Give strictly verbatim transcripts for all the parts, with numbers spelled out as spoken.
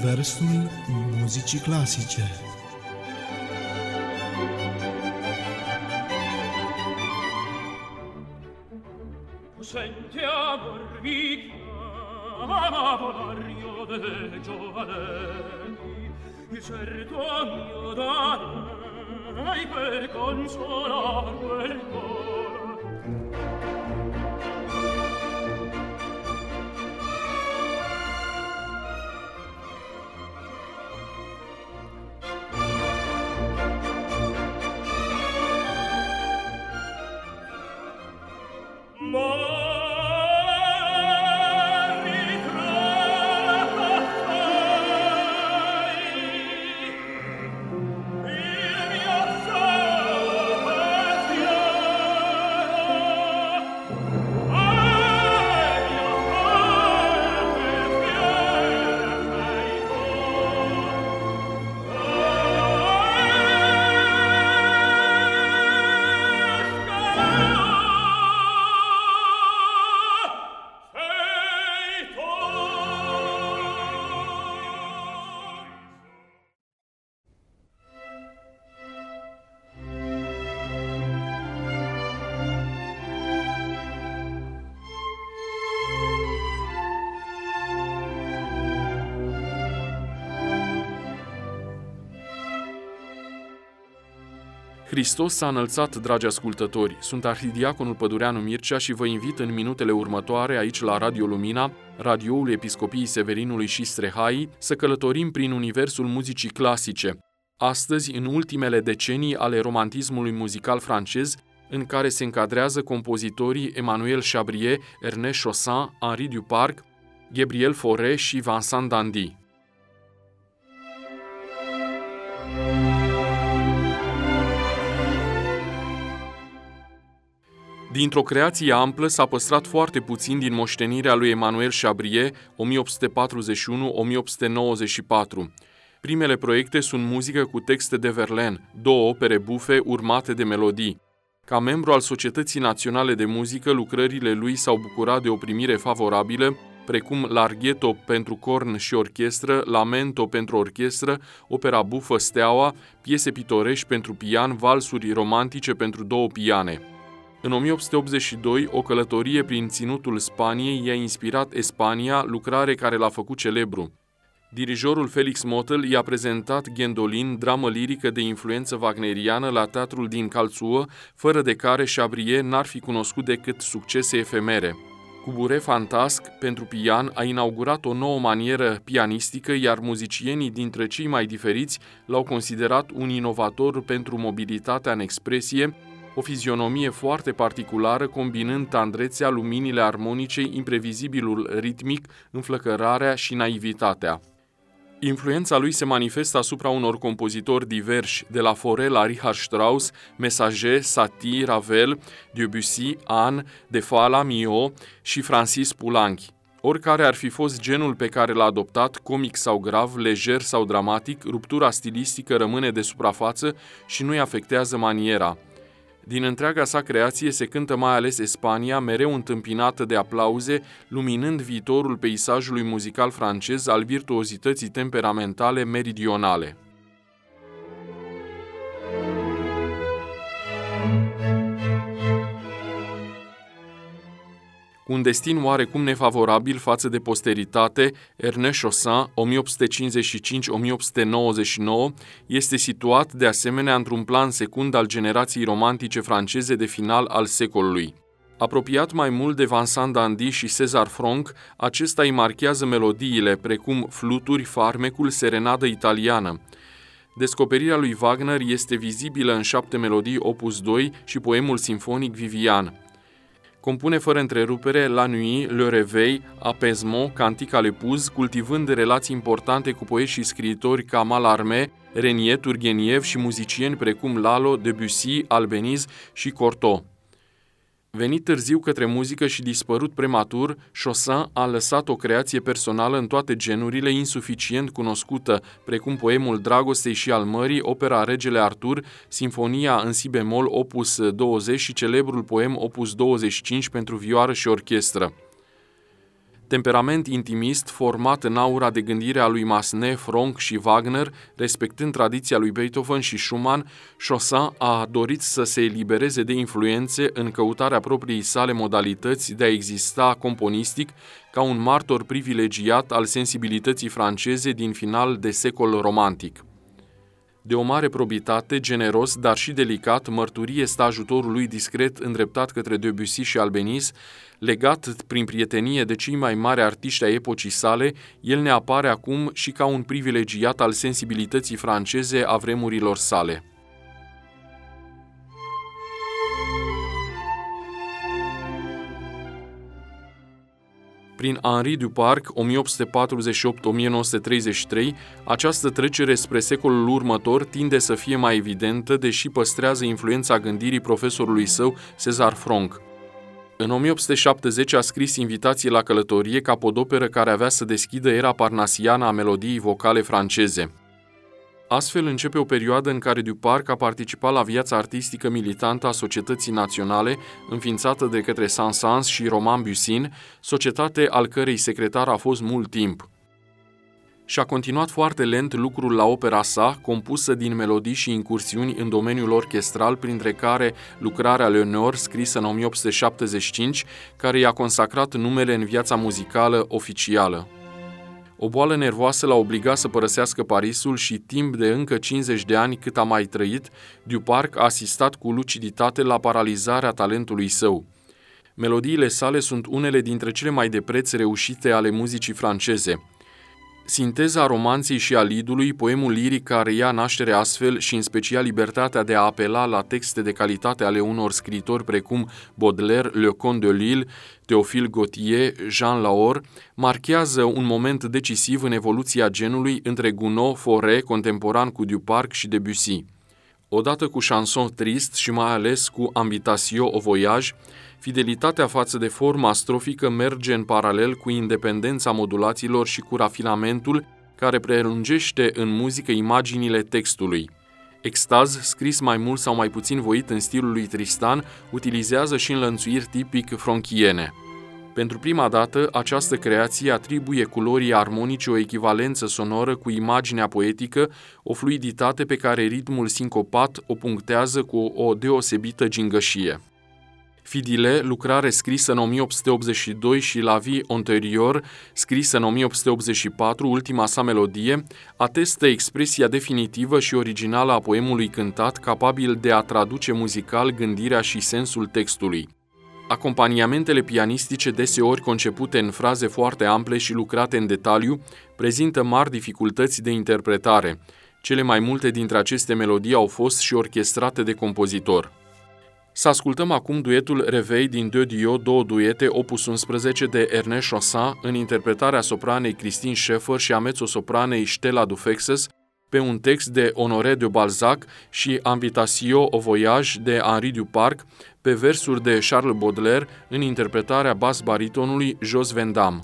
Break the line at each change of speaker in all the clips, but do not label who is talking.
Universul muzicii clasice.
Sentiamo il chiamavolario dei giovani, il certo mio dai per consolar quel cor.
Hristos s-a înălțat, dragi ascultători! Sunt arhidiaconul Pădureanu Mircea și vă invit în minutele următoare aici la Radio Lumina, radioul Episcopiei Severinului și Strehaii, să călătorim prin universul muzicii clasice. Astăzi, în ultimele decenii ale romantismului muzical francez, în care se încadrează compozitorii Emmanuel Chabrier, Ernest Chaussin, Henri Duparc, Gabriel Fauré și Vincent d'Indy. Dintr-o creație amplă s-a păstrat foarte puțin din moștenirea lui Emmanuel Chabrier, o mie opt sute patruzeci și unu - o mie opt sute nouăzeci și patru. Primele proiecte sunt muzică cu texte de Verlaine, două opere bufe urmate de melodii. Ca membru al Societății Naționale de Muzică, lucrările lui s-au bucurat de o primire favorabilă, precum Larghetto pentru corn și orchestră, Lamento pentru orchestră, opera bufă Steaua, piese pitorești pentru pian, valsuri romantice pentru două piane. În o mie opt sute optzeci și doi, o călătorie prin ținutul Spaniei i-a inspirat Espania, lucrare care l-a făcut celebru. Dirijorul Felix Mottl i-a prezentat Gwendoline, dramă lirică de influență wagneriană, la teatrul din Karlsruhe, fără de care Chabrier n-ar fi cunoscut decât succese efemere. Cabaret Fantasque pentru pian a inaugurat o nouă manieră pianistică, iar muzicienii dintre cei mai diferiți l-au considerat un inovator pentru mobilitatea în expresie, o fizionomie foarte particulară, combinând tandrețea, luminile armonice, imprevizibilul ritmic, înflăcărarea și naivitatea. Influența lui se manifestă asupra unor compozitori diversi, de la Fauré la Richard Strauss, Messager, Satie, Ravel, Debussy, Anne, De Fala, Milhaud și Francis Poulenc. Oricare ar fi fost genul pe care l-a adoptat, comic sau grav, lejer sau dramatic, ruptura stilistică rămâne de suprafață și nu-i afectează maniera. Din întreaga sa creație se cântă mai ales Spania, mereu întâmpinată de aplauze, luminând viitorul peisajului muzical francez al virtuozității temperamentale meridionale. Cu un destin oarecum nefavorabil față de posteritate, Ernest Chaussin, o mie opt sute cincizeci și cinci - o mie opt sute nouăzeci și nouă, este situat de asemenea într-un plan secund al generației romantice franceze de final al secolului. Apropiat mai mult de Vincent d'Indy și César Franck, acesta îi marchează melodiile, precum fluturi, farmecul, serenadă italiană. Descoperirea lui Wagner este vizibilă în șapte melodii opus doi și poemul simfonic Vivian. Compune fără întrerupere La Nuit, Le Réveil, Apaisement, Cantique à l'épouse, cultivând relații importante cu poeți și scriitori ca Mallarmé, Renier, Turgeniev și muzicieni precum Lalo, Debussy, Albéniz și Cortot. Venit târziu către muzică și dispărut prematur, Chaussin a lăsat o creație personală în toate genurile insuficient cunoscută, precum poemul Dragostei și al Mării, opera Regele Artur, sinfonia în si bemol opus douăzeci și celebrul poem opus douăzeci și cinci pentru vioară și orchestră. Temperament intimist format în aura de gândire a lui Massenet, Franck și Wagner, respectând tradiția lui Beethoven și Schumann, Chaussin a dorit să se elibereze de influențe în căutarea propriei sale modalități de a exista componistic ca un martor privilegiat al sensibilității franceze din final de secol romantic. De o mare probitate, generos, dar și delicat, mărturie stă ajutorul lui discret îndreptat către Debussy și Albéniz, legat prin prietenie de cei mai mari artiști ai epocii sale, el ne apare acum și ca un privilegiat al sensibilității franceze a vremurilor sale. Prin Henri Duparc, o mie opt sute patruzeci și opt - o mie nouă sute treizeci și trei, această trecere spre secolul următor tinde să fie mai evidentă, deși păstrează influența gândirii profesorului său, César Franck. În o mie opt sute șaptezeci a scris Invitație la călătorie, capodoperă care avea să deschidă era parnasiană a melodiei vocale franceze. Astfel începe o perioadă în care Duparc a participat la viața artistică militantă a Societății Naționale, înființată de către Saint-Saëns și Romain Bussin, societate al cărei secretar a fost mult timp. Și-a continuat foarte lent lucrul la opera sa, compusă din melodii și incursiuni în domeniul orchestral, printre care lucrarea Léonore, scrisă în o mie opt sute șaptezeci și cinci, care i-a consacrat numele în viața muzicală oficială. O boală nervoasă l-a obligat să părăsească Parisul și timp de încă cincizeci de ani cât a mai trăit, Duparc a asistat cu luciditate la paralizarea talentului său. Melodiile sale sunt unele dintre cele mai de preț reușite ale muzicii franceze. Sinteza romanței și a lidului, poemul liric care ia naștere astfel și în special libertatea de a apela la texte de calitate ale unor scriitori precum Baudelaire, Leconte de Lisle, Théophile Gautier, Jean Laor, marchează un moment decisiv în evoluția genului între Gounod, Fauré, contemporan cu Duparc și Debussy. Odată cu Chanson triste și mai ales cu Invitation au voyage, fidelitatea față de forma strofică merge în paralel cu independența modulațiilor și cu rafinamentul care prelungește în muzică imaginile textului. Extaz, scris mai mult sau mai puțin voit în stilul lui Tristan, utilizează și înlănțuiri tipic franchiene. Pentru prima dată, această creație atribuie culorii armonice o echivalență sonoră cu imaginea poetică, o fluiditate pe care ritmul sincopat o punctează cu o deosebită gingășie. Fidile, lucrare scrisă în o mie opt sute optzeci și doi și La vie antérieure, scrisă în o mie opt sute optzeci și patru, ultima sa melodie, atestă expresia definitivă și originală a poemului cântat, capabil de a traduce muzical gândirea și sensul textului. Acompaniamentele pianistice, deseori concepute în fraze foarte ample și lucrate în detaliu, prezintă mari dificultăți de interpretare. Cele mai multe dintre aceste melodii au fost și orchestrate de compozitor. Să ascultăm acum duetul Reveil din Deux Duos, două duete, opus unsprezece de Ernest Chaussin, în interpretarea sopranei Christine Schäfer și a mezzosopranei Stella Dufexes, pe un text de Honoré de Balzac și Invitation au voyage de Henri Duparc, pe versuri de Charles Baudelaire, în interpretarea bas-baritonului Jos Van Damme.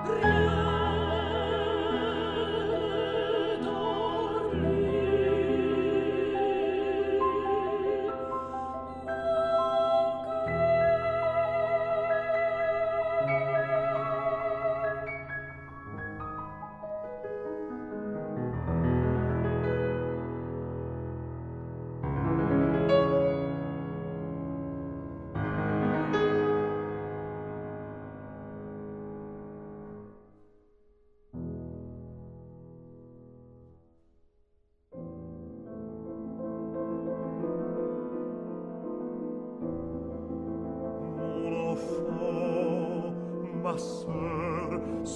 Ma sœur,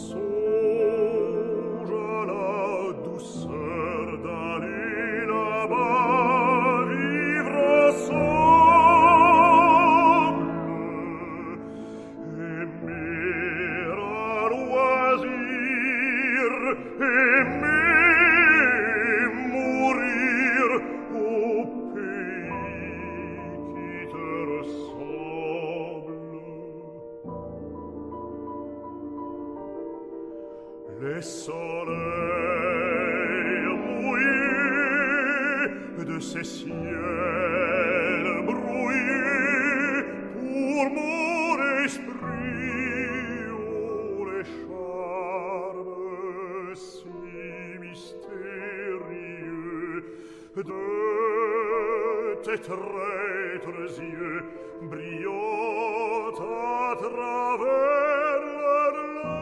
songe à la douceur d'aller là-bas vivre ensemble, aimer à loisir, aimer mourir au pays qui te ressemble. Les soleils mouillés de ces ciels brouillés pour mon esprit ont les charmes si mystérieux de tes traîtres yeux brillant à travers leurs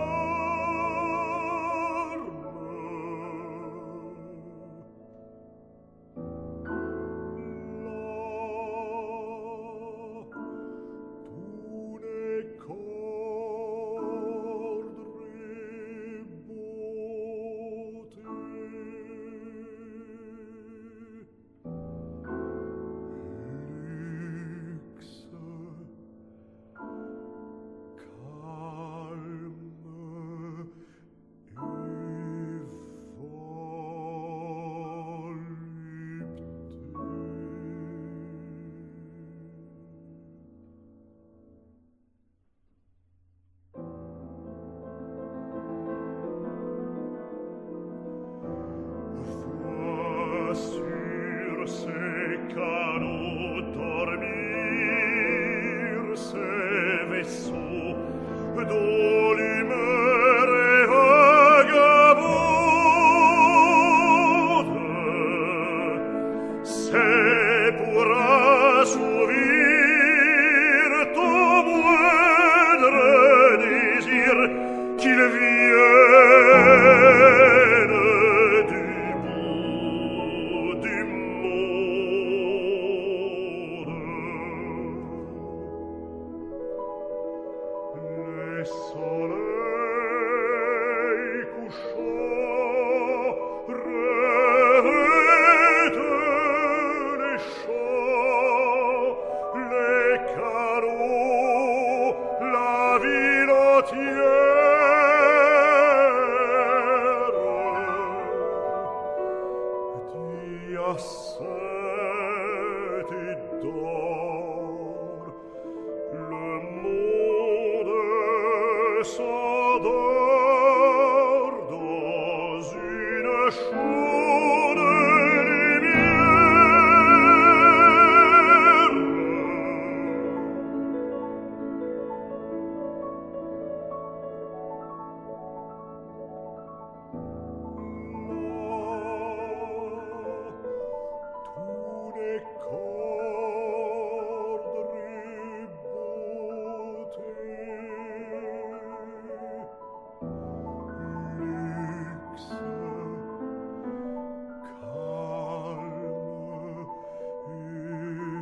sur ces canaux dormir ces vaisseaux dont l'humeur est vagabonde. C'est pour assouvir ton moindre désir qu'il vienne du bout du monde. Les soleils couchants revêtent les champs, les canaux, la ville entière. Diacète et d'or, le monde s'endort dans une chaude lumière. Tous les cordes luxe, calme et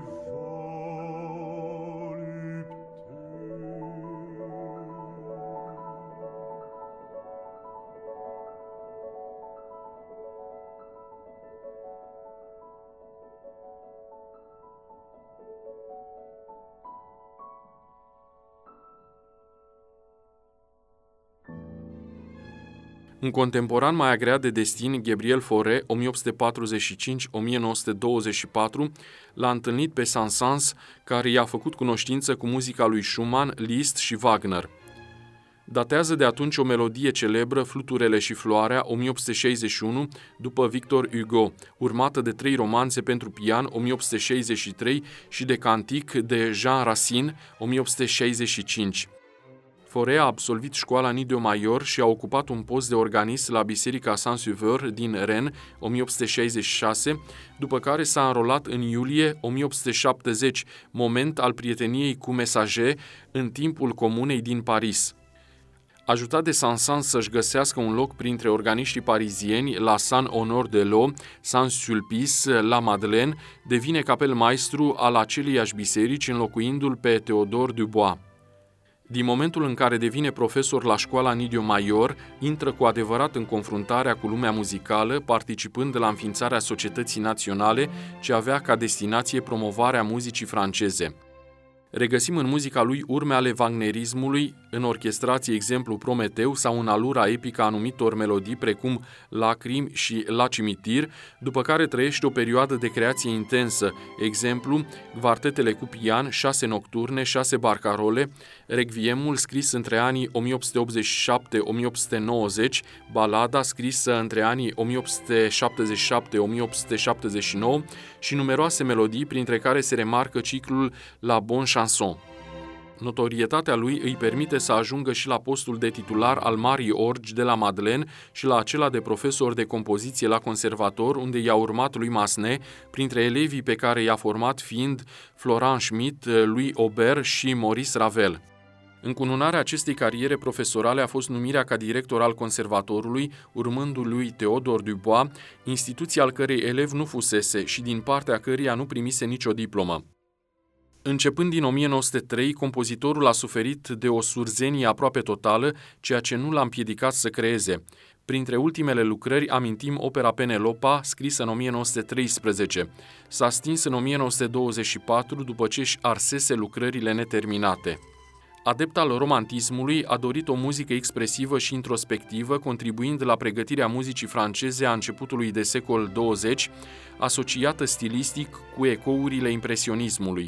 Un contemporan mai agreat de destin, Gabriel Fauré, o mie opt sute patruzeci și cinci - o mie nouă sute douăzeci și patru, l-a întâlnit pe Saint-Saëns, care i-a făcut cunoștință cu muzica lui Schumann, Liszt și Wagner. Datează de atunci o melodie celebră, Fluturele și floarea, o mie opt sute șaizeci și unu, după Victor Hugo, urmată de trei romanțe pentru pian, o mie opt sute șaizeci și trei, și de cantic de Jean Racine, o mie opt sute șaizeci și cinci. Fauré a absolvit școala Nidio Major și a ocupat un post de organist la Biserica Saint-Sauveur din Rennes, o mie opt sute șaizeci și șase, după care s-a înrolat în iulie o mie opt sute șaptezeci, moment al prieteniei cu Messager, în timpul Comunei din Paris. Ajutat de Saint-Saëns să-și găsească un loc printre organiștii parizieni la Saint-Honor-de-L'Eau, Saint-Sulpice, la Madeleine, devine capelmaestru al aceleiași biserici, înlocuindu-l pe Théodore Dubois. Din momentul în care devine profesor la școala Nidio Major, intră cu adevărat în confruntarea cu lumea muzicală, participând la înființarea Societății Naționale, ce avea ca destinație promovarea muzicii franceze. Regăsim în muzica lui urme ale wagnerismului, în orchestrație exemplu Prometeu sau în alura epică a anumitor melodii precum Lacrimi și La Cimitir, după care trăiește o perioadă de creație intensă, exemplu Quartetele cu pian, șase nocturne, șase barcarole, Requiemul scris între anii o mie opt sute optzeci și șapte - o mie opt sute nouăzeci, Balada scrisă între anii o mie opt sute șaptezeci și șapte - o mie opt sute șaptezeci și nouă și numeroase melodii, printre care se remarcă ciclul La Bonne Chanson. Notorietatea lui îi permite să ajungă și la postul de titular al Marii Orgi de la Madeleine și la acela de profesor de compoziție la conservator, unde i-a urmat lui Massenet, printre elevii pe care i-a format fiind Florent Schmitt, Louis Aubert și Maurice Ravel. Încununarea acestei cariere profesorale a fost numirea ca director al conservatorului, urmându lui Théodore Dubois, instituție al cărei elev nu fusese și din partea căreia nu primise nicio diplomă. Începând din o mie nouă sute trei, compozitorul a suferit de o surzenie aproape totală, ceea ce nu l-a împiedicat să creeze. Printre ultimele lucrări amintim opera Penelopa, scrisă în o mie nouă sute treisprezece. S-a stins în o mie nouă sute douăzeci și patru după ce își arsese lucrările neterminate. Adept al romantismului, a dorit o muzică expresivă și introspectivă, contribuind la pregătirea muzicii franceze a începutului de secol douăzeci, asociată stilistic cu ecourile impresionismului.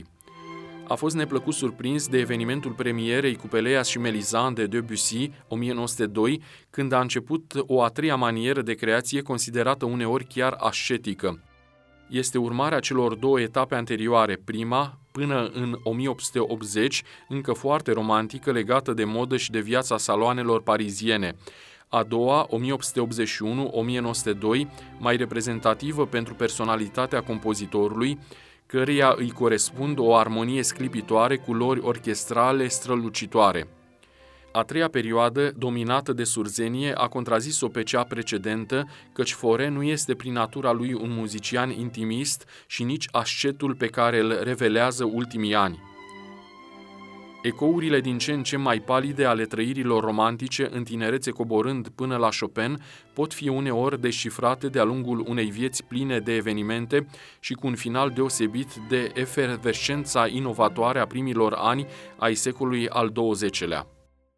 A fost neplăcut surprins de evenimentul premierei cu Pelléas și Mélisande de Debussy, o mie nouă sute doi, când a început o a treia manieră de creație considerată uneori chiar ascetică. Este urmarea celor două etape anterioare, prima, până în o mie opt sute optzeci, încă foarte romantică, legată de modă și de viața saloanelor pariziene. A doua, o mie opt sute optzeci și unu - o mie nouă sute doi, mai reprezentativă pentru personalitatea compozitorului, căreia îi corespund o armonie sclipitoare, culori orchestrale strălucitoare. A treia perioadă, dominată de surzenie, a contrazis-o pe cea precedentă, căci Fauré nu este prin natura lui un muzician intimist și nici ascetul pe care îl revelează ultimii ani. Ecourile din ce în ce mai palide ale trăirilor romantice, în tinerețe coborând până la Chopin, pot fi uneori descifrate de-a lungul unei vieți pline de evenimente și cu un final deosebit de efervescența inovatoare a primilor ani ai secolului al douăzecelea.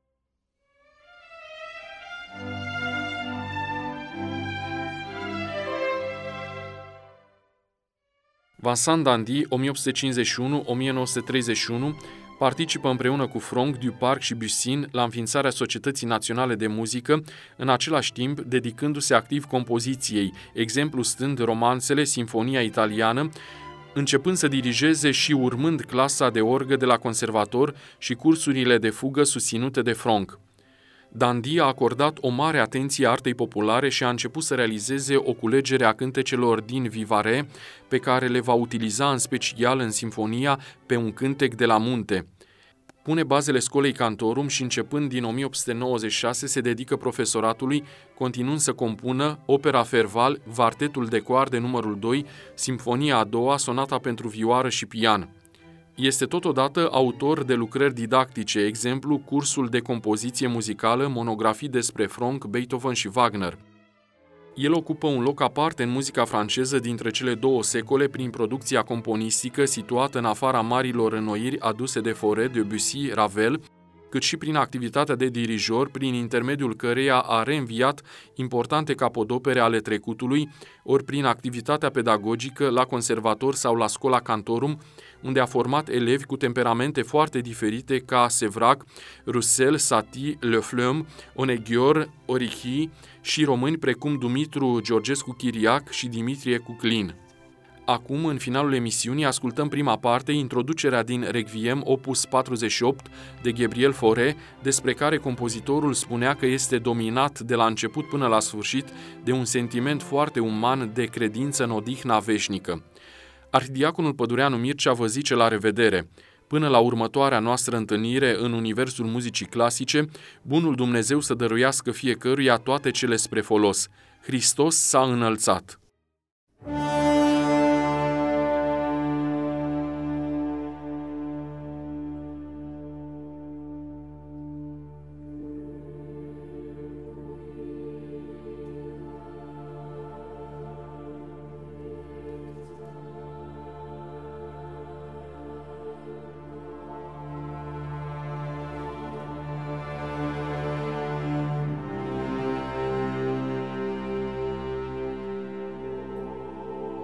Vincent d'Indy, o mie opt sute cincizeci și unu - o mie nouă sute treizeci și unu, participă împreună cu Franck, Duparc și Bussin la înființarea Societății Naționale de Muzică, în același timp dedicându-se activ compoziției, exemplu stând romanțele, Sinfonia italiană, începând să dirigeze și urmând clasa de orgă de la conservator și cursurile de fugă susținute de Franck. d'Indy a acordat o mare atenție artei populare și a început să realizeze o culegere a cântecelor din Vivarais, pe care le va utiliza în special în Sinfonia Pe un cântec de la munte. Pune bazele școlei Cantorum și începând din o mie opt sute nouăzeci și șase se dedică profesoratului, continuând să compună opera Ferval, Vartetul de coarde numărul doi, Simfonia a doua, Sonata pentru vioară și pian. Este totodată autor de lucrări didactice, exemplu cursul de compoziție muzicală, monografii despre Franck, Beethoven și Wagner. El ocupă un loc aparte în muzica franceză dintre cele două secole prin producția componistică situată în afara marilor înnoiri aduse de Fauré, Debussy, Ravel, cât și prin activitatea de dirijor, prin intermediul căreia a reînviat importante capodopere ale trecutului, ori prin activitatea pedagogică la conservator sau la Schola Cantorum, unde a format elevi cu temperamente foarte diferite ca Séverac, Roussel, Satie, Le Fleume, Oneghior, Orichi și români precum Dumitru Georgescu Chiriac și Dimitrie Cuclin. Acum, în finalul emisiunii, ascultăm prima parte, introducerea din Requiem opus patruzeci și opt de Gabriel Fauré, despre care compozitorul spunea că este dominat de la început până la sfârșit de un sentiment foarte uman de credință în odihna veșnică. Arhidiaconul Pădureanu Mircea vă zice la revedere. Până la următoarea noastră întâlnire în universul muzicii clasice, bunul Dumnezeu să dăruiască fiecăruia toate cele spre folos. Hristos s-a înălțat!
Thank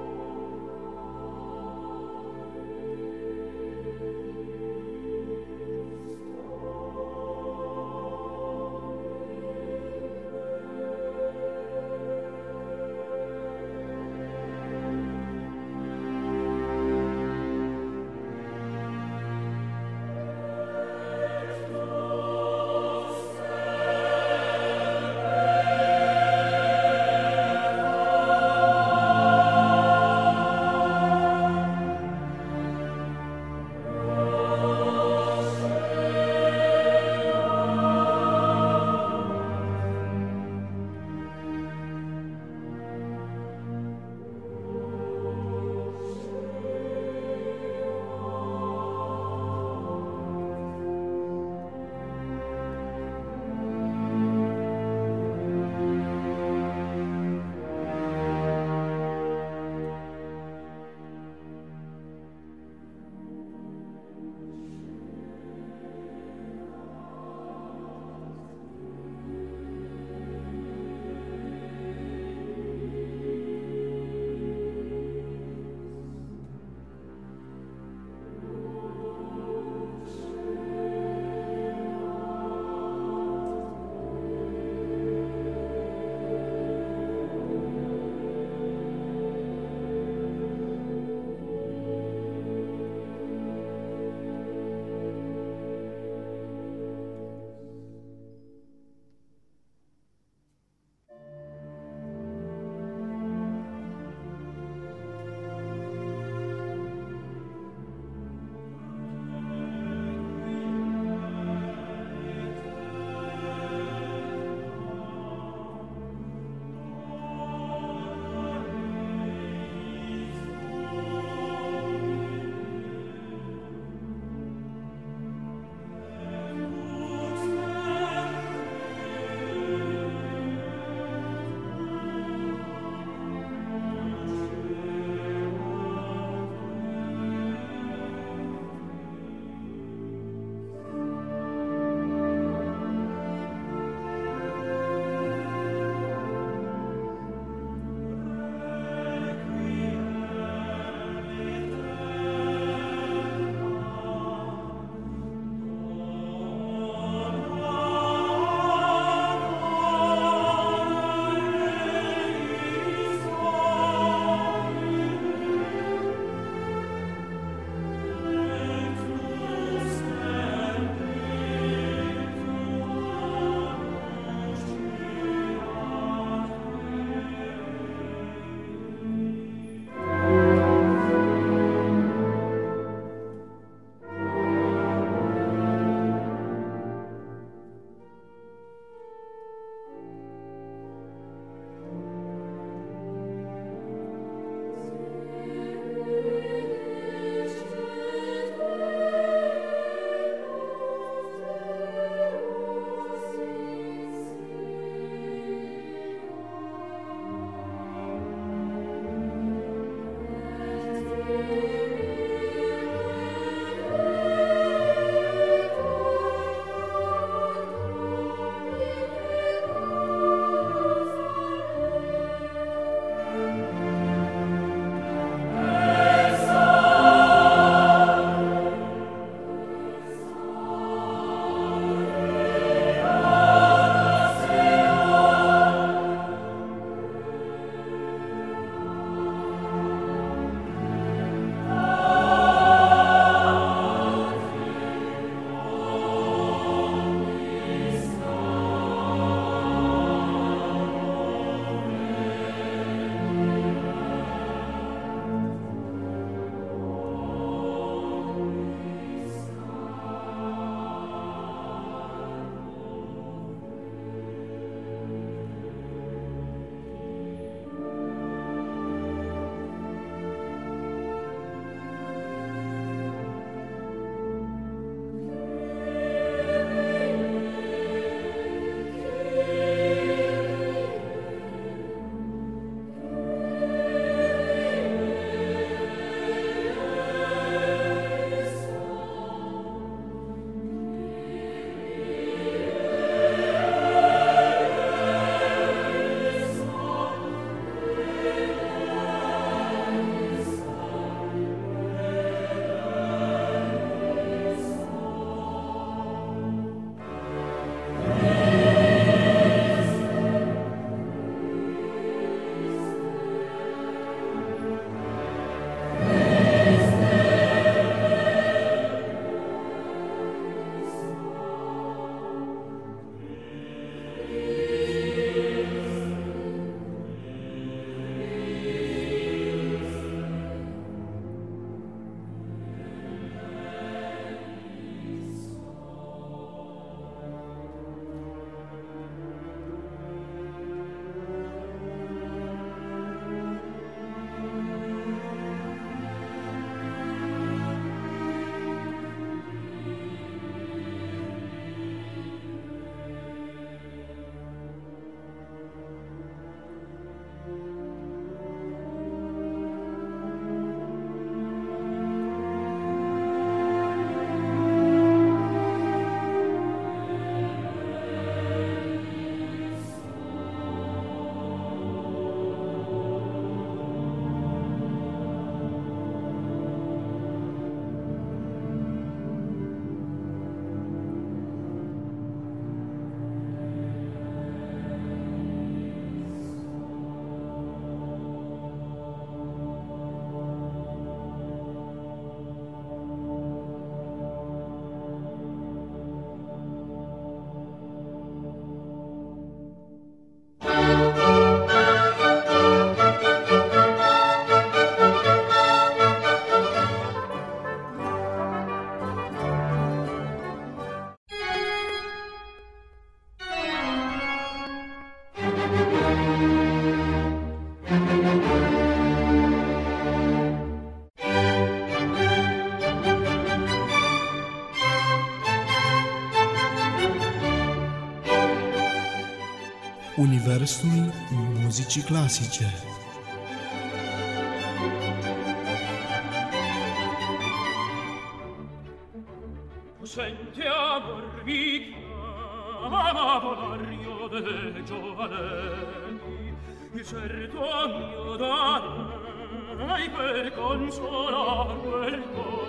Universul muzicii clasice.
Senti amor mi chiama Bonario de giovanelli, il certo mio darai per consolar quel cor.